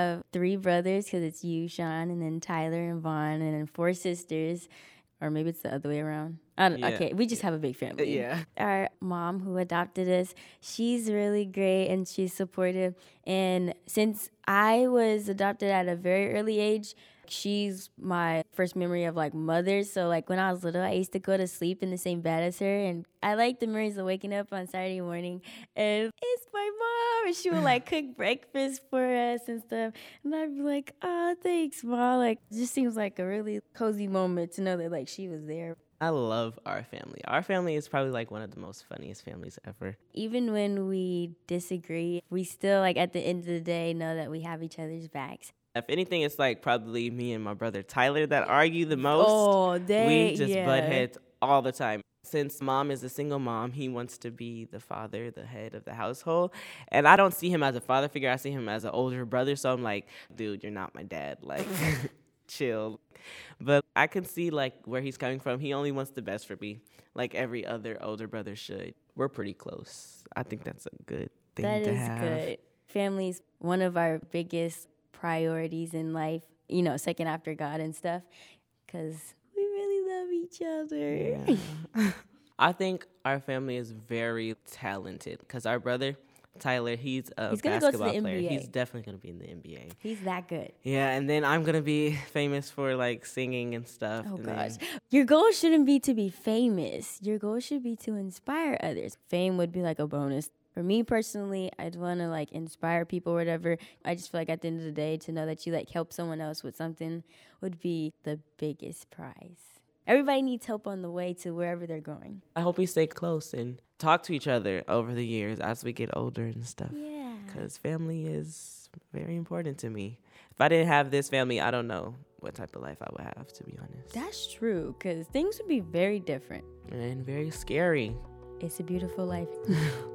have 3 brothers because it's you, Sean, and then Tyler and Vaughn, and then 4 sisters. Or maybe it's the other way around. I don't, Yeah. Okay, we just have a big family. Yeah. Our mom who adopted us, she's really great and she's supportive. And since I was adopted at a very early age, she's my first memory of like mother. So like when I was little, I used to go to sleep in the same bed as her. And I like the memories of waking up on Saturday morning and it's my mom. And she would like cook breakfast for us and stuff. And I'd be like, oh, thanks, Mom. Like, it just seems like a really cozy moment to know that like she was there. I love our family. Our family is probably like one of the most funniest families ever. Even when we disagree, we still like at the end of the day know that we have each other's backs. If anything, it's like probably me and my brother Tyler that argue the most. Oh, we just butt heads all the time. Since mom is a single mom, he wants to be the father, the head of the household. And I don't see him as a father figure. I see him as an older brother. So I'm like, dude, you're not my dad. Like, chill. But I can see like where he's coming from. He only wants the best for me, like every other older brother should. We're pretty close. I think that's a good thing to have. That is good. Family's one of our biggest priorities in life, you know, second after God and stuff, because we really love each other. Yeah. I think our family is very talented because our brother Tyler, he's a basketball player. NBA. He's definitely going to be in the NBA. He's that good. Yeah, and then I'm going to be famous for like singing and stuff. Oh, and gosh. then- Your goal shouldn't be to be famous. Your goal should be to inspire others. Fame would be like a bonus. For me personally, I'd want to like inspire people or whatever. I just feel like at the end of the day, to know that you like help someone else with something would be the biggest prize. Everybody needs help on the way to wherever they're going. I hope we stay close and talk to each other over the years as we get older and stuff. Yeah. Because family is very important to me. If I didn't have this family, I don't know what type of life I would have, to be honest. That's true, because things would be very different. And very scary. It's a beautiful life.